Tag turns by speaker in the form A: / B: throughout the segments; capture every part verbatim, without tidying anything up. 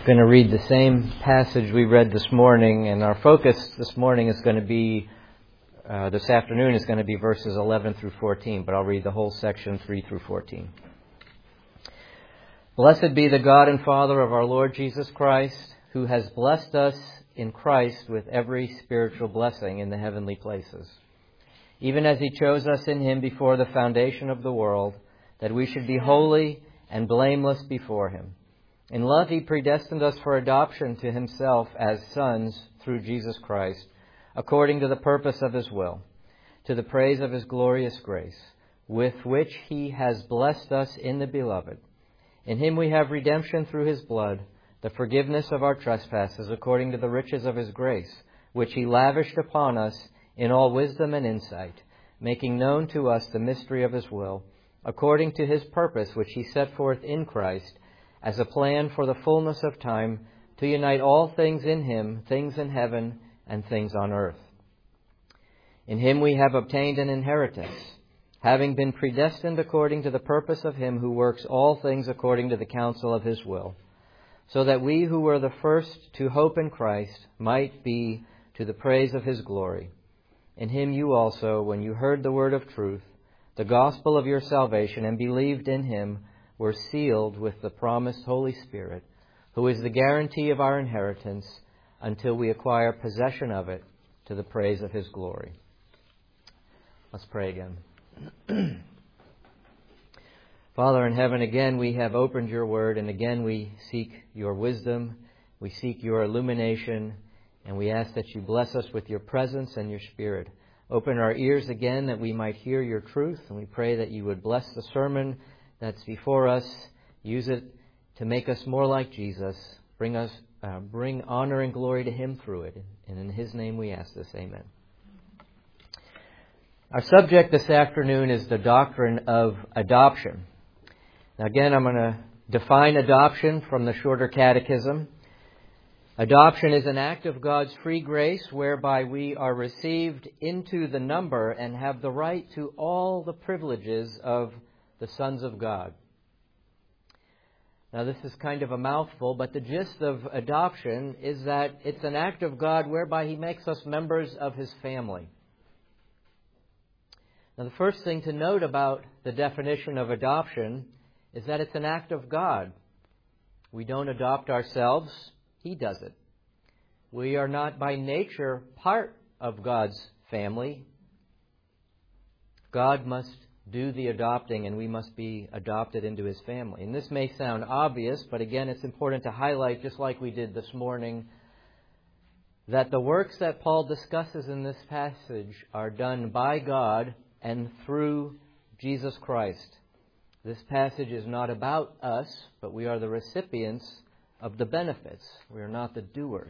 A: going to read the same passage we read this morning, and our focus this morning is going to be, uh, this afternoon is going to be verses eleven through fourteen, but I'll read the whole section, three through fourteen. Blessed be the God and Father of our Lord Jesus Christ, who has blessed us in Christ with every spiritual blessing in the heavenly places, even as He chose us in Him before the foundation of the world, that we should be holy and blameless before Him. In love He predestined us for adoption to Himself as sons through Jesus Christ, according to the purpose of His will, to the praise of His glorious grace, with which He has blessed us in the Beloved. In Him we have redemption through His blood, the forgiveness of our trespasses, according to the riches of His grace, which He lavished upon us in all wisdom and insight, making known to us the mystery of His will, according to His purpose, which He set forth in Christ, as a plan for the fullness of time, to unite all things in Him, things in heaven and things on earth. In Him we have obtained an inheritance, having been predestined according to the purpose of Him who works all things according to the counsel of His will, so that we who were the first to hope in Christ might be to the praise of His glory. In Him you also, when you heard the word of truth, the gospel of your salvation, and believed in Him, were sealed with the promised Holy Spirit, who is the guarantee of our inheritance until we acquire possession of it to the praise of His glory. Let's pray again. Father in heaven, again we have opened your word, and again we seek your wisdom, we seek your illumination, and we ask that you bless us with your presence and your Spirit. Open our ears again that we might hear your truth, and we pray that you would bless the sermon that's before us. Use it to make us more like Jesus. Bring us, uh, bring honor and glory to Him through it. And in His name we ask this. Amen. Our subject this afternoon is the doctrine of adoption. Now again, I'm going to define adoption from the Shorter Catechism. Adoption is an act of God's free grace whereby we are received into the number and have the right to all the privileges of the sons of God. Now this is kind of a mouthful, but the gist of adoption is that it's an act of God whereby He makes us members of His family. Now the first thing to note about the definition of adoption is that it's an act of God. We don't adopt ourselves. He does it. We are not by nature part of God's family. God must do the adopting, and we must be adopted into His family. And this may sound obvious, but again, it's important to highlight, just like we did this morning, that the works that Paul discusses in this passage are done by God and through Jesus Christ. This passage is not about us, but we are the recipients of the benefits. We are not the doers.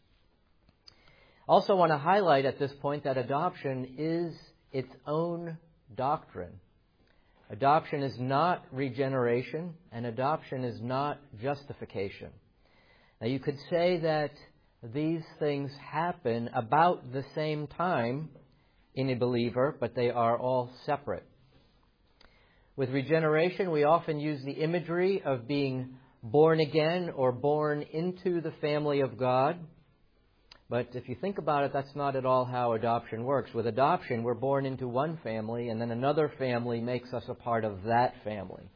A: Also want to highlight at this point that adoption is its own doctrine. Adoption is not regeneration, and adoption is not justification. Now you could say that these things happen about the same time in a believer, but they are all separate. With regeneration, we often use the imagery of being born again or born into the family of God. But if you think about it, that's not at all how adoption works. With adoption, we're born into one family, and then another family makes us a part of that family.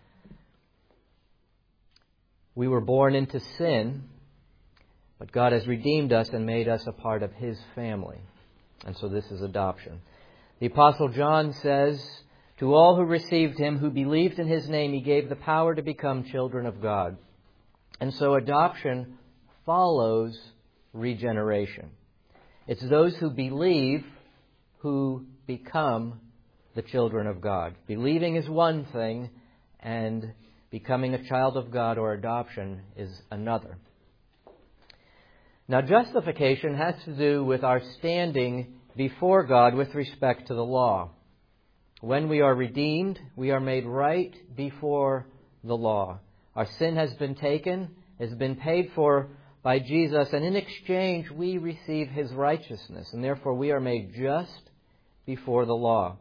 A: We were born into sin, but God has redeemed us and made us a part of His family. And so this is adoption. The Apostle John says, "To all who received Him, who believed in His name, He gave the power to become children of God." And so adoption follows regeneration. It's those who believe who become the children of God. Believing is one thing, and becoming a child of God or adoption is another. Now, justification has to do with our standing before God with respect to the law. When we are redeemed, we are made right before the law. Our sin has been taken, has been paid for by Jesus, and in exchange we receive His righteousness, and therefore we are made just before the law.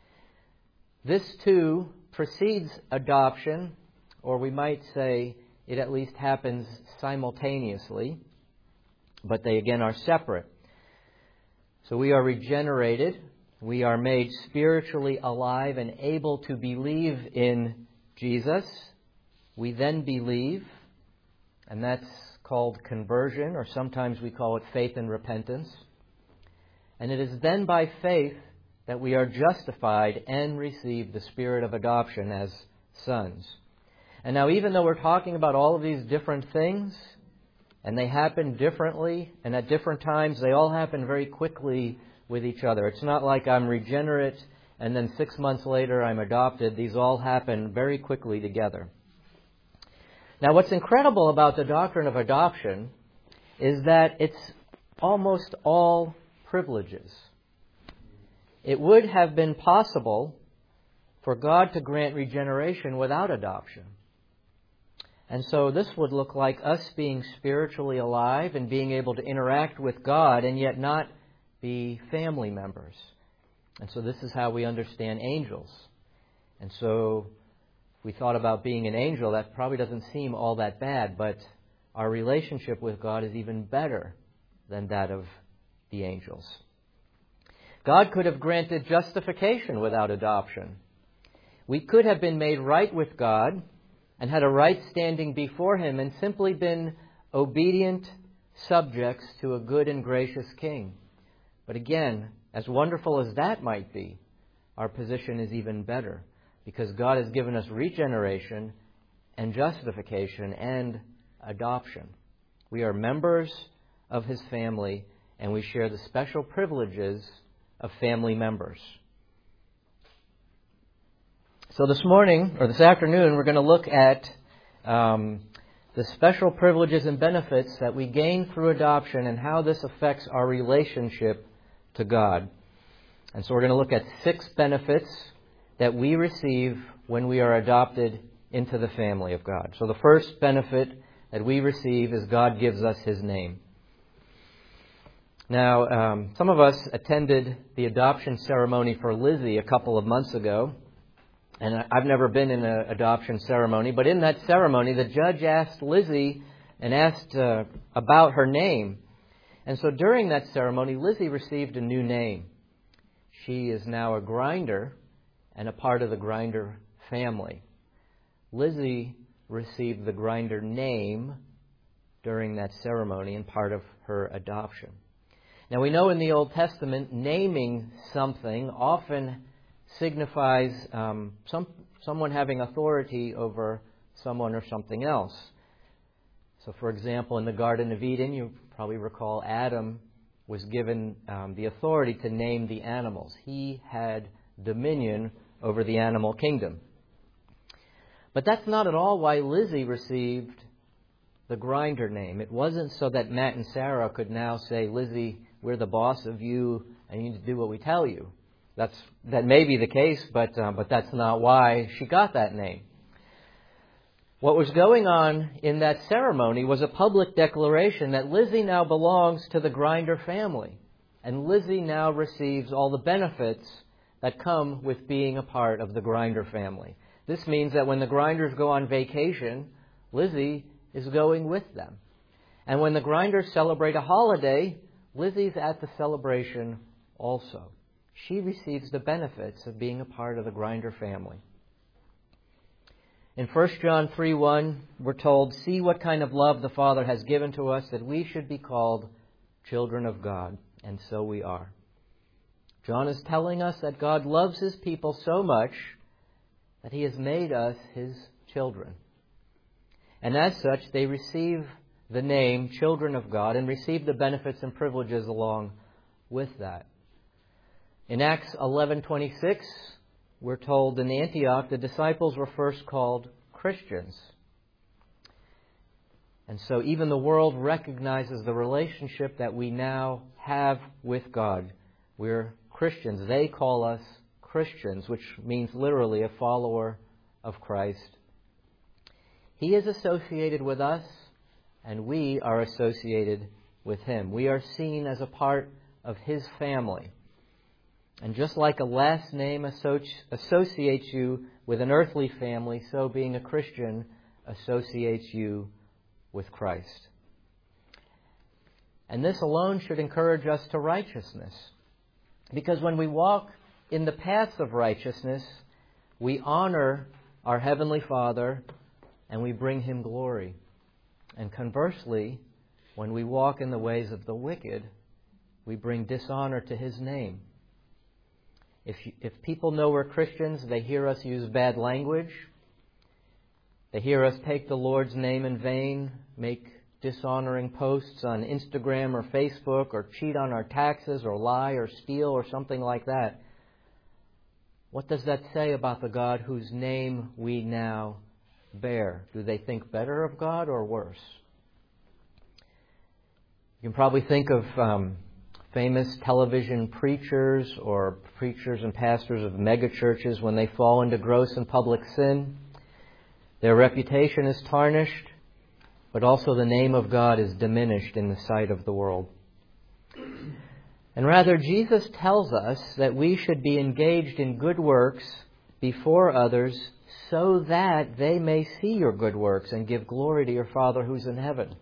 A: This too precedes adoption, or we might say it at least happens simultaneously, but they again are separate. So we are regenerated, we are made spiritually alive and able to believe in Jesus. We then believe, and that's called conversion, or sometimes we call it faith and repentance. And it is then by faith that we are justified and receive the spirit of adoption as sons. And now, even though we're talking about all of these different things, and they happen differently, and at different times, they all happen very quickly with each other. It's not like I'm regenerate, and then six months later I'm adopted. These all happen very quickly together. Now, what's incredible about the doctrine of adoption is that it's almost all privileges. It would have been possible for God to grant regeneration without adoption. And so this would look like us being spiritually alive and being able to interact with God and yet not be family members. And so this is how we understand angels. And so if we thought about being an angel, that probably doesn't seem all that bad, but our relationship with God is even better than that of the angels. God could have granted justification without adoption. We could have been made right with God and had a right standing before Him and simply been obedient subjects to a good and gracious King. But again, as wonderful as that might be, our position is even better because God has given us regeneration and justification and adoption. We are members of His family and we share the special privileges of family members. So this morning, or this afternoon, we're going to look at um, the special privileges and benefits that we gain through adoption and how this affects our relationship to God. And so we're going to look at six benefits that we receive when we are adopted into the family of God. So the first benefit that we receive is God gives us His name. Now, um, some of us attended the adoption ceremony for Lizzie a couple of months ago. And I've never been in an adoption ceremony, but in that ceremony, the judge asked Lizzie and asked uh, about her name. And so during that ceremony, Lizzie received a new name. She is now a Grinder and a part of the Grinder family. Lizzie received the Grinder name during that ceremony and part of her adoption. Now we know in the Old Testament, naming something often signifies um, some someone having authority over someone or something else. So, for example, in the Garden of Eden, you probably recall Adam was given um, the authority to name the animals. He had dominion over the animal kingdom. But that's not at all why Lizzie received the Grinder name. It wasn't so that Matt and Sarah could now say, Lizzie, we're the boss of you and you need to do what we tell you. That's, that may be the case, but uh, but that's not why she got that name. What was going on in that ceremony was a public declaration that Lizzie now belongs to the Grinder family. And Lizzie now receives all the benefits that come with being a part of the Grinder family. This means that when the Grinders go on vacation, Lizzie is going with them. And when the Grinders celebrate a holiday, Lizzie's at the celebration also. She receives the benefits of being a part of the Grinder family. In First John three one, we're told, see what kind of love the Father has given to us that we should be called children of God. And so we are. John is telling us that God loves His people so much that He has made us His children. And as such, they receive the name children of God and receive the benefits and privileges along with that. In Acts eleven twenty-six, we're told in Antioch the disciples were first called Christians. And so even the world recognizes the relationship that we now have with God. We're Christians. They call us Christians, which means literally a follower of Christ. He is associated with us, and we are associated with Him. We are seen as a part of His family. And just like a last name associates you with an earthly family, so being a Christian associates you with Christ. And this alone should encourage us to righteousness. Because when we walk in the paths of righteousness, we honor our Heavenly Father and we bring Him glory. And conversely, when we walk in the ways of the wicked, we bring dishonor to His name. If, if people know we're Christians, they hear us use bad language. They hear us take the Lord's name in vain, make dishonoring posts on Instagram or Facebook, or cheat on our taxes, or lie, or steal, or something like that. What does that say about the God whose name we now bear? Do they think better of God or worse? You can probably think of um, famous television preachers or preachers and pastors of megachurches when they fall into gross and public sin. Their reputation is tarnished, but also the name of God is diminished in the sight of the world. And rather, Jesus tells us that we should be engaged in good works before others so that they may see your good works and give glory to your Father who's in heaven.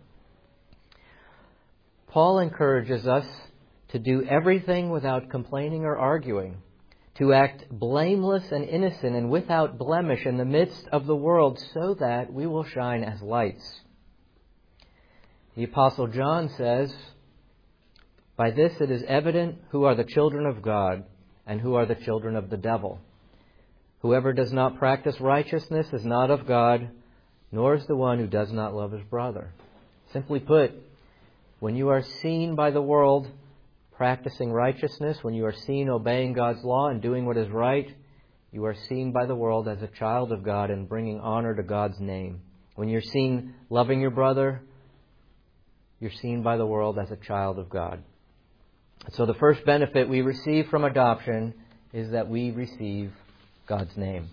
A: Paul encourages us to do everything without complaining or arguing, to act blameless and innocent and without blemish in the midst of the world so that we will shine as lights. The Apostle John says, "By this it is evident who are the children of God and who are the children of the devil. Whoever does not practice righteousness is not of God, nor is the one who does not love his brother." Simply put, when you are seen by the world practicing righteousness, when you are seen obeying God's law and doing what is right, you are seen by the world as a child of God and bringing honor to God's name. When you're seen loving your brother, you're seen by the world as a child of God. So the first benefit we receive from adoption is that we receive God's name.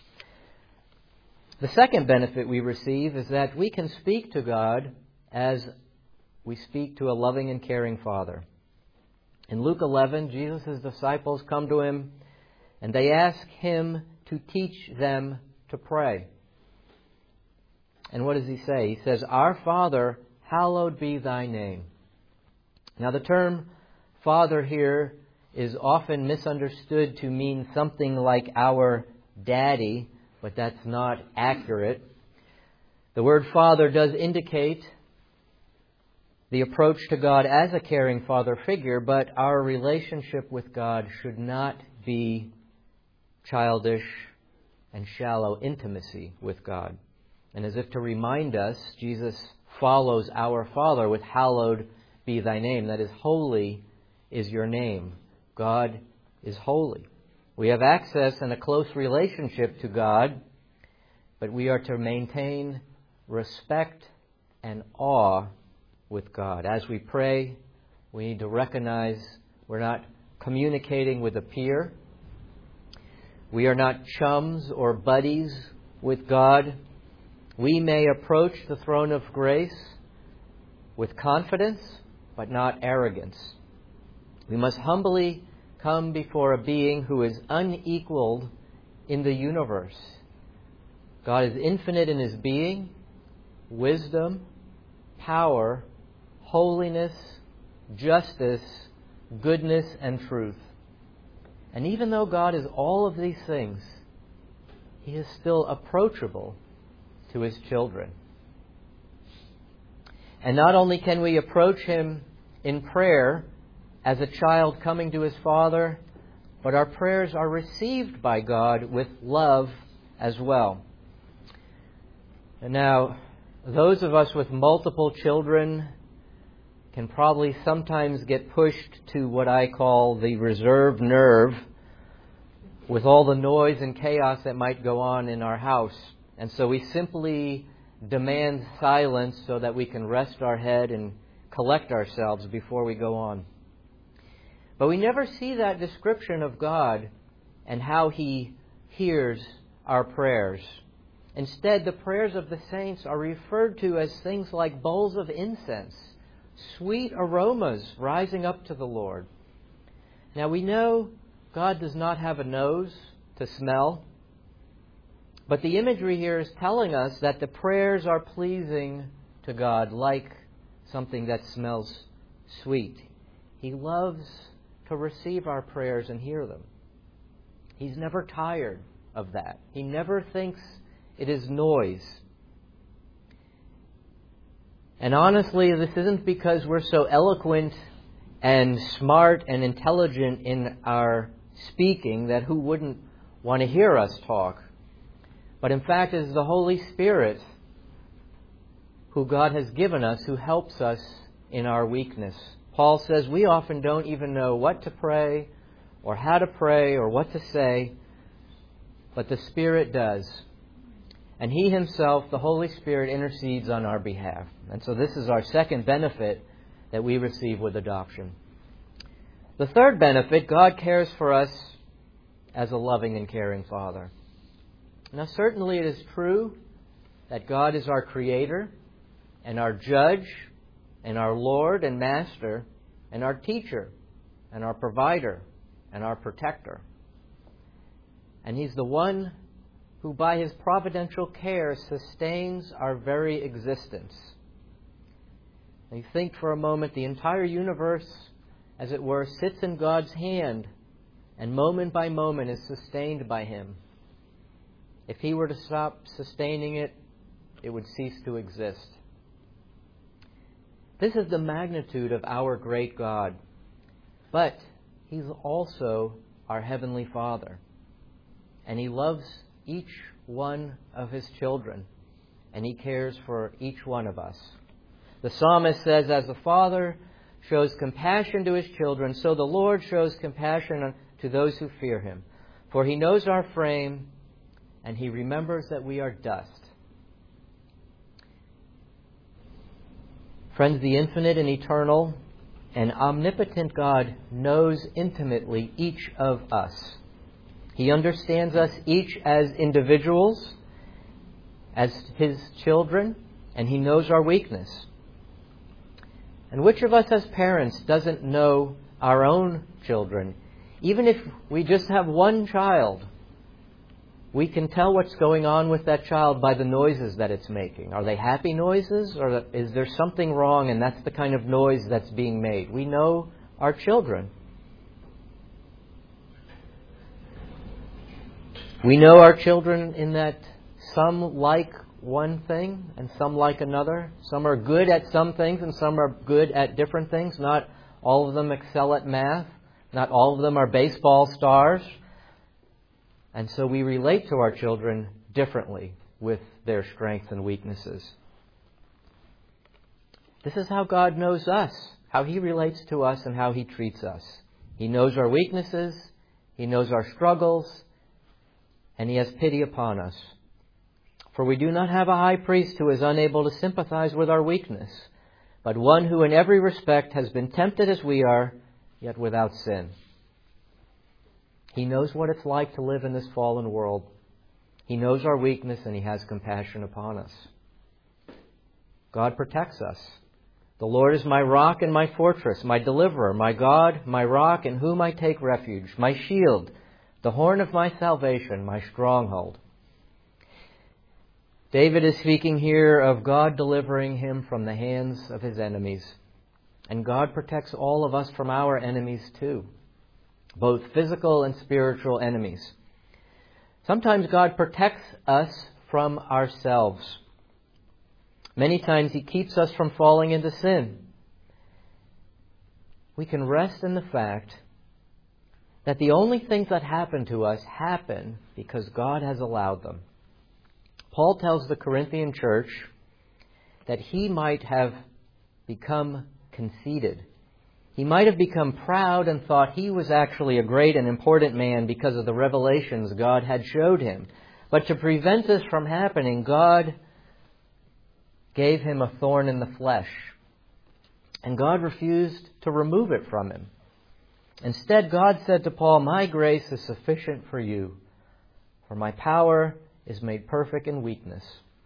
A: The second benefit we receive is that we can speak to God as we speak to a loving and caring Father. In Luke eleven, Jesus' disciples come to Him and they ask Him to teach them to pray. And what does He say? He says, "Our Father, hallowed be Thy name." Now the term Father here is often misunderstood to mean something like our daddy, but that's not accurate. The word Father does indicate the approach to God as a caring father figure, but our relationship with God should not be childish and shallow intimacy with God. And as if to remind us, Jesus follows our Father with "hallowed be Thy name." That is, holy is your name. God is holy. We have access and a close relationship to God, but we are to maintain respect and awe with God. As we pray, we need to recognize we're not communicating with a peer. We are not chums or buddies with God. We may approach the throne of grace with confidence, but not arrogance. We must humbly come before a being who is unequaled in the universe. God is infinite in His being, wisdom, power, holiness, justice, goodness, and truth. And even though God is all of these things, He is still approachable to His children. And not only can we approach Him in prayer as a child coming to his Father, but our prayers are received by God with love as well. And now, those of us with multiple children can probably sometimes get pushed to what I call the reserve nerve with all the noise and chaos that might go on in our house. And so we simply demand silence so that we can rest our head and collect ourselves before we go on. But we never see that description of God and how He hears our prayers. Instead, the prayers of the saints are referred to as things like bowls of incense, sweet aromas rising up to the Lord. Now we know God does not have a nose to smell, But the imagery here is telling us that the prayers are pleasing to God, like something that smells sweet. He loves to receive our prayers and hear them. He's never tired of that. He never thinks it is noise. And honestly, this isn't because we're so eloquent and smart and intelligent in our speaking that who wouldn't want to hear us talk. But in fact, it is the Holy Spirit who God has given us who helps us in our weakness. Paul says we often don't even know what to pray or how to pray or what to say, but the Spirit does. And He Himself, the Holy Spirit, intercedes on our behalf. And so this is our second benefit that we receive with adoption. The third benefit, God cares for us as a loving and caring Father. Now certainly it is true that God is our Creator and our Judge and our Lord and Master and our Teacher and our Provider and our Protector. And He's the one who by His providential care sustains our very existence. And you think for a moment, the entire universe, as it were, sits in God's hand and moment by moment is sustained by Him. If He were to stop sustaining it, it would cease to exist. This is the magnitude of our great God. But He's also our Heavenly Father. And He loves each one of His children. And He cares for each one of us. The psalmist says, as the Father shows compassion to His children, so the Lord shows compassion to those who fear Him. For He knows our frame, and He remembers that we are dust. Friends, the infinite and eternal and omnipotent God knows intimately each of us. He understands us each as individuals, as His children, and He knows our weakness. And which of us as parents doesn't know our own children? Even if we just have one child, we can tell what's going on with that child by the noises that it's making. Are they happy noises, or is there something wrong and that's the kind of noise that's being made? We know our children. We know our children in that some like one thing and some like another. Some are good at some things and some are good at different things. Not all of them excel at math. Not all of them are baseball stars. And so we relate to our children differently with their strengths and weaknesses. This is how God knows us, how He relates to us and how He treats us. He knows our weaknesses, He knows our struggles, and He has pity upon us. For we do not have a high priest who is unable to sympathize with our weakness, but one who in every respect has been tempted as we are, yet without sin. He knows what it's like to live in this fallen world. He knows our weakness and He has compassion upon us. God protects us. The Lord is my rock and my fortress, my deliverer, my God, my rock in whom I take refuge, my shield, the horn of my salvation, my stronghold. David is speaking here of God delivering him from the hands of his enemies. And God protects all of us from our enemies too, both physical and spiritual enemies. Sometimes God protects us from ourselves. Many times He keeps us from falling into sin. We can rest in the fact that the only things that happen to us happen because God has allowed them. Paul tells the Corinthian church that he might have become conceited. He might have become proud and thought he was actually a great and important man because of the revelations God had showed him. But to prevent this from happening, God gave him a thorn in the flesh. And God refused to remove it from him. Instead, God said to Paul, "My grace is sufficient for you, for my power is made perfect in weakness."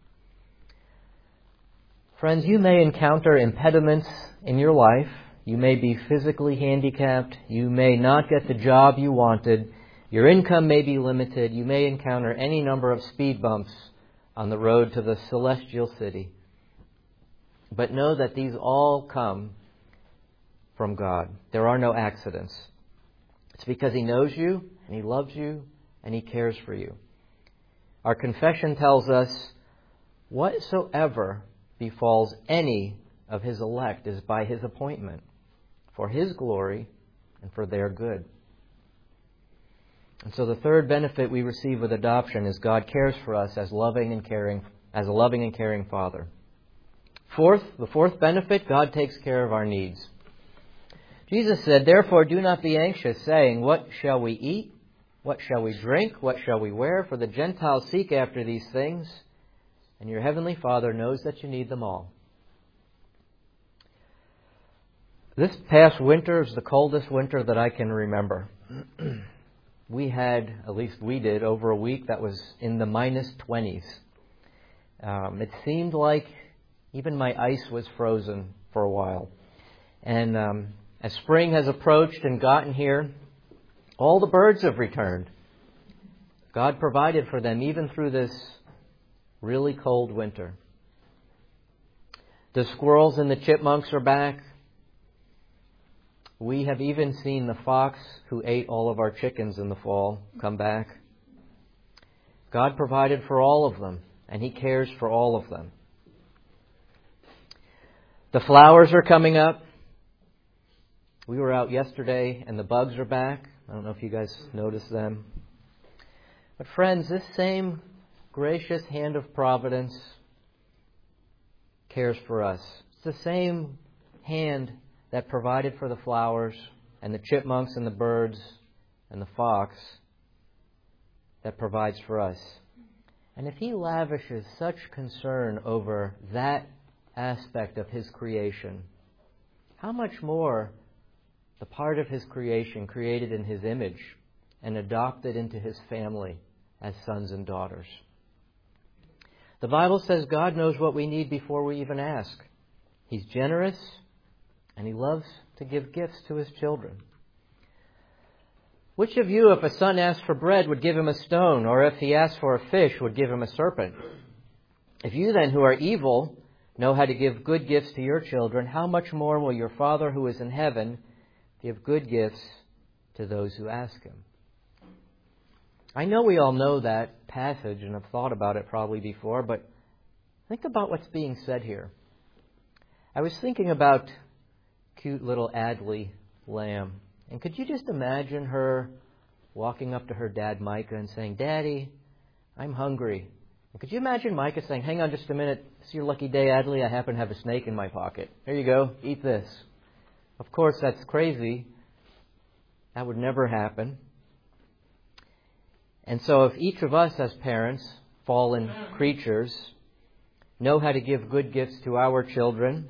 A: Friends, you may encounter impediments in your life. You may be physically handicapped. You may not get the job you wanted. Your income may be limited. You may encounter any number of speed bumps on the road to the celestial city. But know that these all come from God. There are no accidents. It's because He knows you, and He loves you, and He cares for you. Our confession tells us, whatsoever befalls any of His elect is by His appointment, for His glory and for their good. And so the third benefit we receive with adoption is God cares for us as loving and caring, as a loving and caring Father. Fourth, the fourth benefit, God takes care of our needs. Jesus said, therefore do not be anxious, saying, what shall we eat? What shall we drink? What shall we wear? For the Gentiles seek after these things, and your heavenly Father knows that you need them all. This past winter is the coldest winter that I can remember. We had, at least we did, over a week that was in the minus twenties. Um, it seemed like even my ice was frozen for a while. And um, as spring has approached and gotten here, all the birds have returned. God provided for them even through this really cold winter. The squirrels and the chipmunks are back. We have even seen the fox who ate all of our chickens in the fall come back. God provided for all of them, and He cares for all of them. The flowers are coming up. We were out yesterday, and the bugs are back. I don't know if you guys noticed them. But friends, this same gracious hand of providence cares for us. It's the same hand that provided for the flowers and the chipmunks and the birds and the fox that provides for us. And if He lavishes such concern over that aspect of His creation, how much more the part of His creation created in His image and adopted into His family as sons and daughters. The Bible says God knows what we need before we even ask. He's generous, and He loves to give gifts to His children. Which of you, if a son asked for bread, would give him a stone, or if he asked for a fish, would give him a serpent? If you then, who are evil, know how to give good gifts to your children, how much more will your Father who is in heaven give good gifts to those who ask Him? I know we all know that passage and have thought about it probably before, but think about what's being said here. I was thinking about cute little Adley lamb. And could you just imagine her walking up to her dad, Micah, and saying, Daddy, I'm hungry. And could you imagine Micah saying, hang on just a minute, it's your lucky day, Adley, I happen to have a snake in my pocket. Here you go, eat this. Of course, that's crazy. That would never happen. And so if each of us as parents, fallen creatures, know how to give good gifts to our children,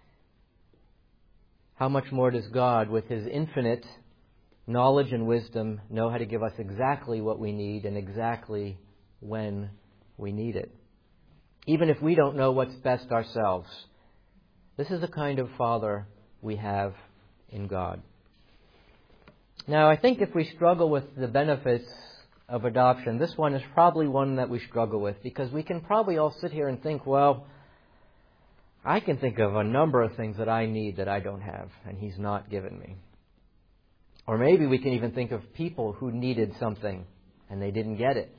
A: how much more does God, with His infinite knowledge and wisdom, know how to give us exactly what we need and exactly when we need it? Even if we don't know what's best ourselves. This is the kind of Father we have in God. Now, I think if we struggle with the benefits of adoption, this one is probably one that we struggle with, because we can probably all sit here and think, well, I can think of a number of things that I need that I don't have, and He's not given me. Or maybe we can even think of people who needed something and they didn't get it.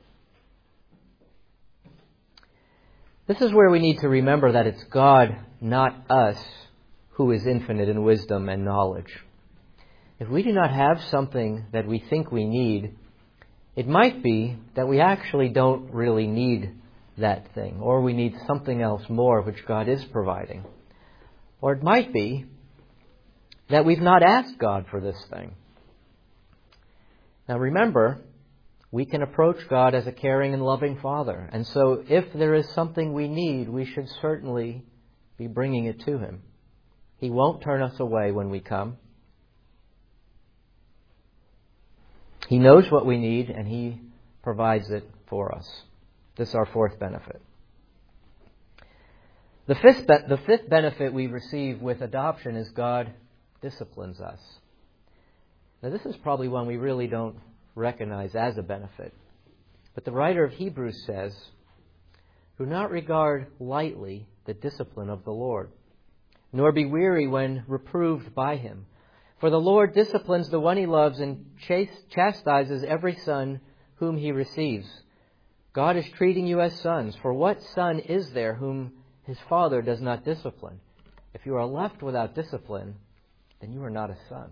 A: This is where we need to remember that it's God, not us, who is infinite in wisdom and knowledge. If we do not have something that we think we need, it might be that we actually don't really need that thing, or we need something else more which God is providing. Or it might be that we've not asked God for this thing. Now remember, we can approach God as a caring and loving Father. And so if there is something we need, we should certainly be bringing it to Him. He won't turn us away when we come. He knows what we need, and He provides it for us. This is our fourth benefit. The fifth, be- the fifth benefit we receive with adoption is God disciplines us. Now, this is probably one we really don't recognize as a benefit. But the writer of Hebrews says, "Do not regard lightly the discipline of the Lord, nor be weary when reproved by him. For the Lord disciplines the one he loves and chastises every son whom he receives. God is treating you as sons. For what son is there whom his father does not discipline? If you are left without discipline, then you are not a son."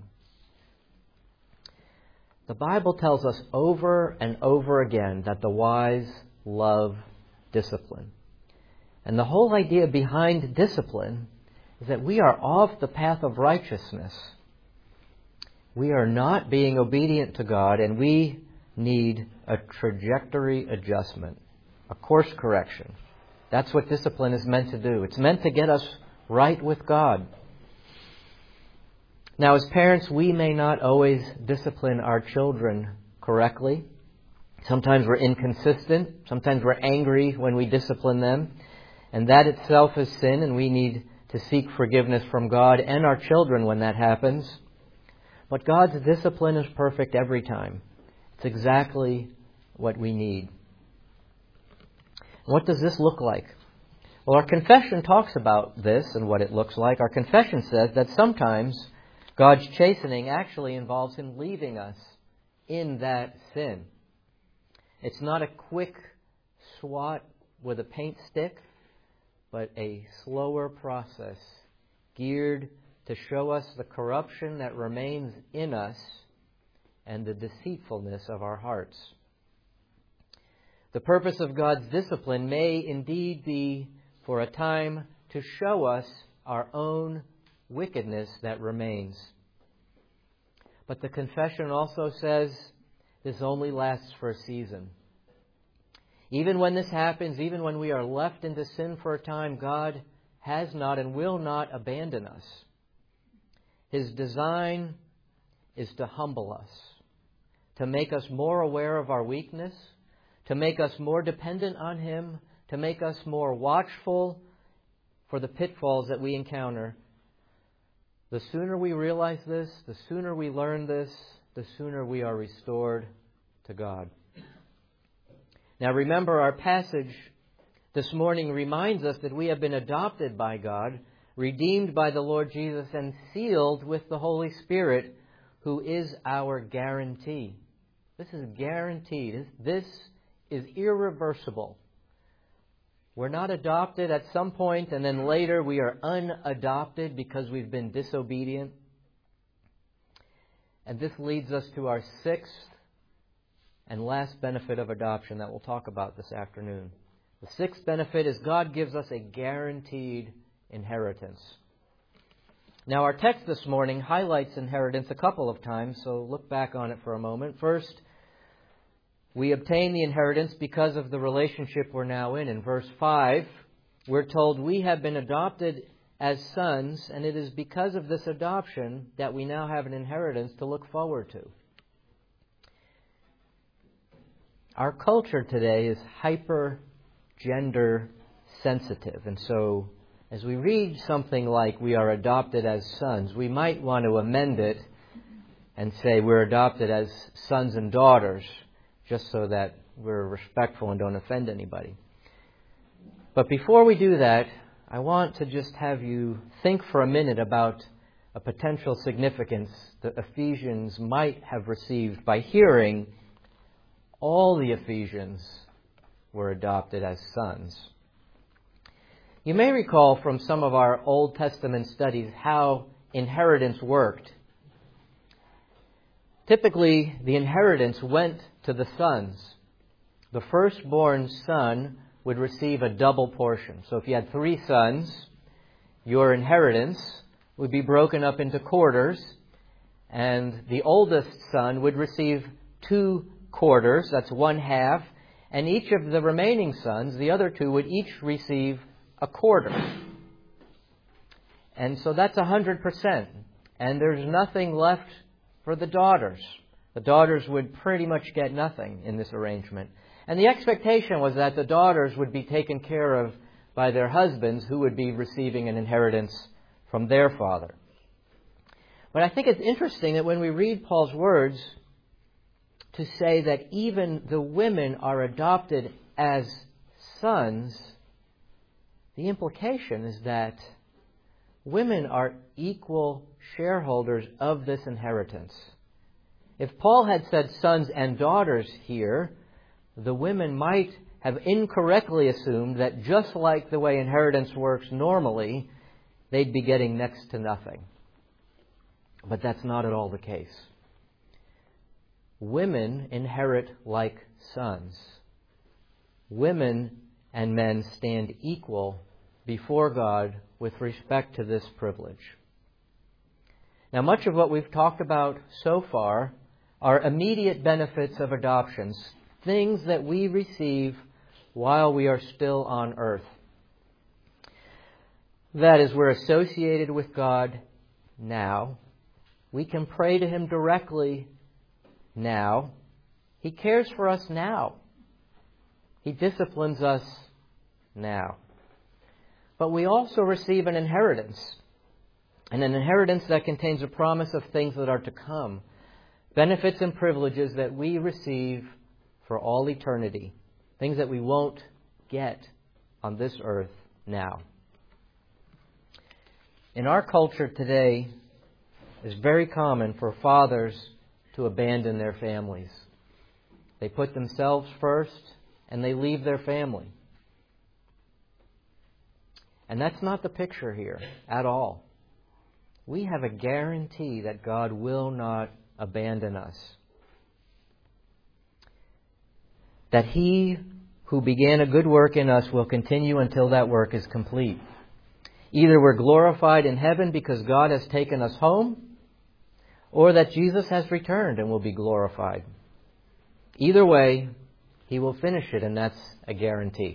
A: The Bible tells us over and over again that the wise love discipline. And the whole idea behind discipline is that we are off the path of righteousness. We are not being obedient to God, and we need a trajectory adjustment, a course correction. That's what discipline is meant to do. It's meant to get us right with God. Now, as parents, we may not always discipline our children correctly. Sometimes we're inconsistent. Sometimes we're angry when we discipline them. And that itself is sin, and we need to seek forgiveness from God and our children when that happens. But God's discipline is perfect every time. It's exactly what we need. What does this look like? Well, our confession talks about this and what it looks like. Our confession says that sometimes God's chastening actually involves Him leaving us in that sin. It's not a quick swat with a paint stick, but a slower process geared to show us the corruption that remains in us and the deceitfulness of our hearts. The purpose of God's discipline may indeed be for a time to show us our own wickedness that remains. But the confession also says this only lasts for a season. Even when this happens, even when we are left into sin for a time, God has not and will not abandon us. His design is to humble us, to make us more aware of our weakness, to make us more dependent on Him, to make us more watchful for the pitfalls that we encounter. The sooner we realize this, the sooner we learn this, the sooner we are restored to God. Now remember, our passage this morning reminds us that we have been adopted by God, redeemed by the Lord Jesus, and sealed with the Holy Spirit, who is our guarantee. This is guaranteed. This is irreversible. We're not adopted at some point and then later we are unadopted because we've been disobedient. And this leads us to our sixth and last benefit of adoption that we'll talk about this afternoon. The sixth benefit is God gives us a guaranteed inheritance. Now, our text this morning highlights inheritance a couple of times, so look back on it for a moment. First, we obtain the inheritance because of the relationship we're now in. In verse five, we're told we have been adopted as sons, and it is because of this adoption that we now have an inheritance to look forward to. Our culture today is hyper-gender sensitive, and so as we read something like we are adopted as sons, we might want to amend it and say we're adopted as sons and daughters, just so that we're respectful and don't offend anybody. But before we do that, I want to just have you think for a minute about a potential significance the Ephesians might have received by hearing all the Ephesians were adopted as sons. You may recall from some of our Old Testament studies how inheritance worked. Typically, the inheritance went to the sons. The firstborn son would receive a double portion. So if you had three sons, your inheritance would be broken up into quarters, and the oldest son would receive two quarters, that's one half, and each of the remaining sons, the other two, would each receive a quarter. And so that's one hundred percent. And there's nothing left for the daughters. The daughters would pretty much get nothing in this arrangement. And the expectation was that the daughters would be taken care of by their husbands, who would be receiving an inheritance from their father. But I think it's interesting that when we read Paul's words, to say that even the women are adopted as sons, the implication is that women are equal shareholders of this inheritance. If Paul had said sons and daughters here, the women might have incorrectly assumed that just like the way inheritance works normally, they'd be getting next to nothing. But that's not at all the case. Women inherit like sons. Women and men stand equal before God with respect to this privilege. Now, much of what we've talked about so far are immediate benefits of adoptions, things that we receive while we are still on earth. That is, we're associated with God now. We can pray to Him directly now. He cares for us now. He disciplines us now. But we also receive an inheritance, and an inheritance that contains a promise of things that are to come, benefits and privileges that we receive for all eternity, things that we won't get on this earth now. In our culture today, it's very common for fathers to abandon their families. They put themselves first and they leave their family. And that's not the picture here at all. We have a guarantee that God will not abandon us. That He who began a good work in us will continue until that work is complete. Either we're glorified in heaven because God has taken us home, or that Jesus has returned and will be glorified. Either way, He will finish it, and that's a guarantee.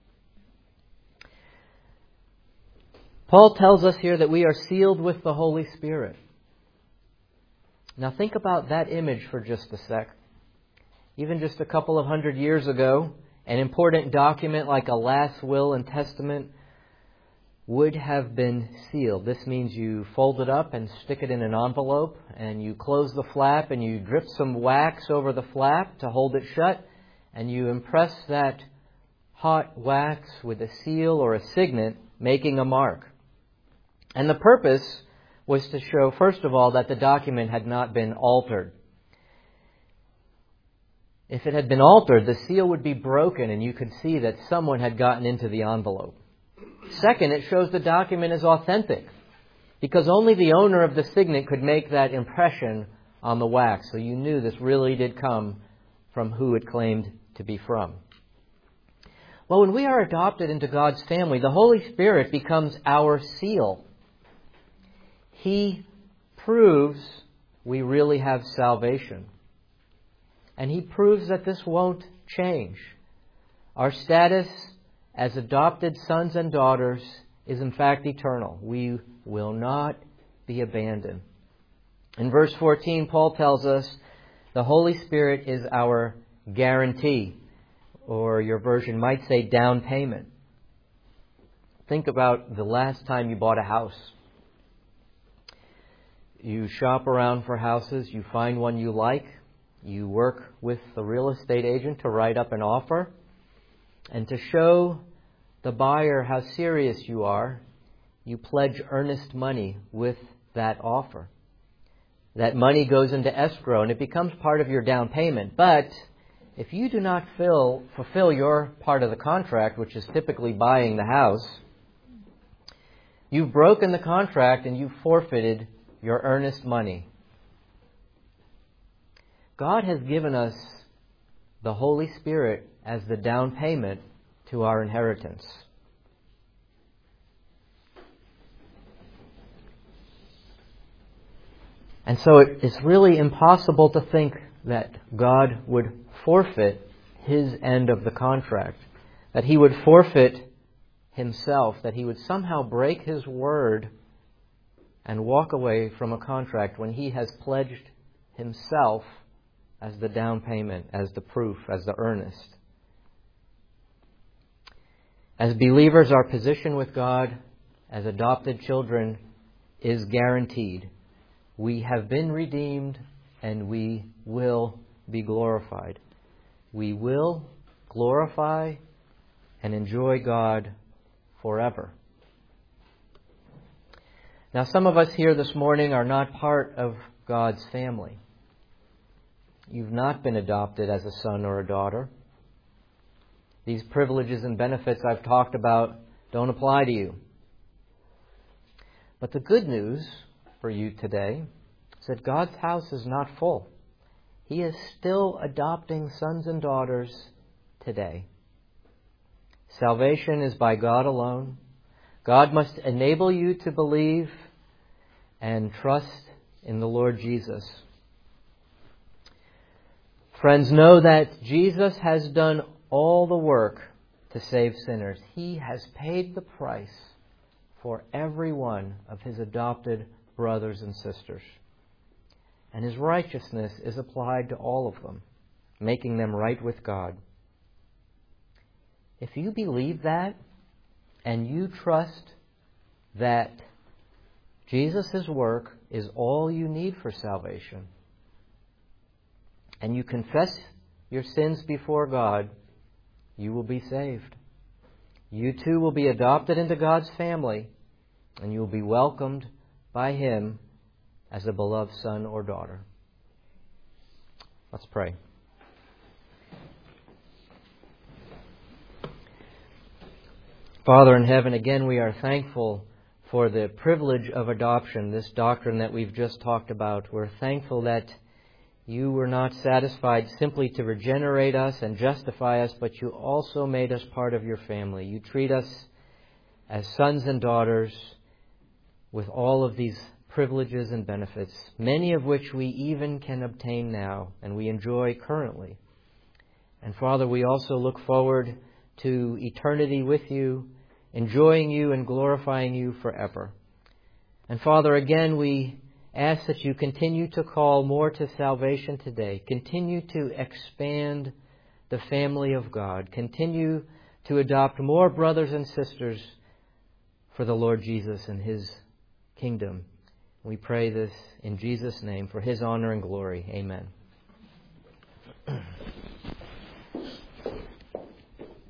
A: Paul tells us here that we are sealed with the Holy Spirit. Now think about that image for just a sec. Even just a couple of hundred years ago, an important document like a last will and testament would have been sealed. This means you fold it up and stick it in an envelope, and you close the flap and you drip some wax over the flap to hold it shut, and you impress that hot wax with a seal or a signet, making a mark. And the purpose was to show, first of all, that the document had not been altered. If it had been altered, the seal would be broken and you could see that someone had gotten into the envelope. Second, it shows the document is authentic, because only the owner of the signet could make that impression on the wax. So you knew this really did come from who it claimed to be from. Well, when we are adopted into God's family, the Holy Spirit becomes our seal. He proves we really have salvation. And He proves that this won't change. Our status as adopted sons and daughters is in fact eternal. We will not be abandoned. In verse fourteen, Paul tells us the Holy Spirit is our guarantee, or your version might say down payment. Think about the last time you bought a house. You shop around for houses, you find one you like, you work with the real estate agent to write up an offer, and to show the buyer how serious you are, you pledge earnest money with that offer. That money goes into escrow and it becomes part of your down payment. But if you do not fill, fulfill your part of the contract, which is typically buying the house, you've broken the contract and you've forfeited your earnest money. God has given us the Holy Spirit as the down payment to our inheritance. And so it is really impossible to think that God would forfeit His end of the contract, that He would forfeit Himself, that He would somehow break His word and walk away from a contract when He has pledged Himself as the down payment, as the proof, as the earnest. As believers, our position with God as adopted children is guaranteed. We have been redeemed and we will be glorified. We will glorify and enjoy God forever. Now, some of us here this morning are not part of God's family. You've not been adopted as a son or a daughter. These privileges and benefits I've talked about don't apply to you. But the good news for you today is that God's house is not full. He is still adopting sons and daughters today. Salvation is by God alone. God must enable you to believe and trust in the Lord Jesus. Friends, know that Jesus has done all the work to save sinners. He has paid the price for every one of His adopted brothers and sisters. And His righteousness is applied to all of them, making them right with God. If you believe that, and you trust that Jesus' work is all you need for salvation, and you confess your sins before God, you will be saved. You too will be adopted into God's family, and you will be welcomed by Him as a beloved son or daughter. Let's pray. Father in heaven, again we are thankful for the privilege of adoption, this doctrine that we've just talked about. We're thankful that You were not satisfied simply to regenerate us and justify us, but You also made us part of Your family. You treat us as sons and daughters with all of these privileges and benefits, many of which we even can obtain now and we enjoy currently. And Father, we also look forward to eternity with You, enjoying You and glorifying You forever. And Father, again, we ask that You continue to call more to salvation today. Continue to expand the family of God. Continue to adopt more brothers and sisters for the Lord Jesus and His kingdom. We pray this in Jesus' name for His honor and glory. Amen.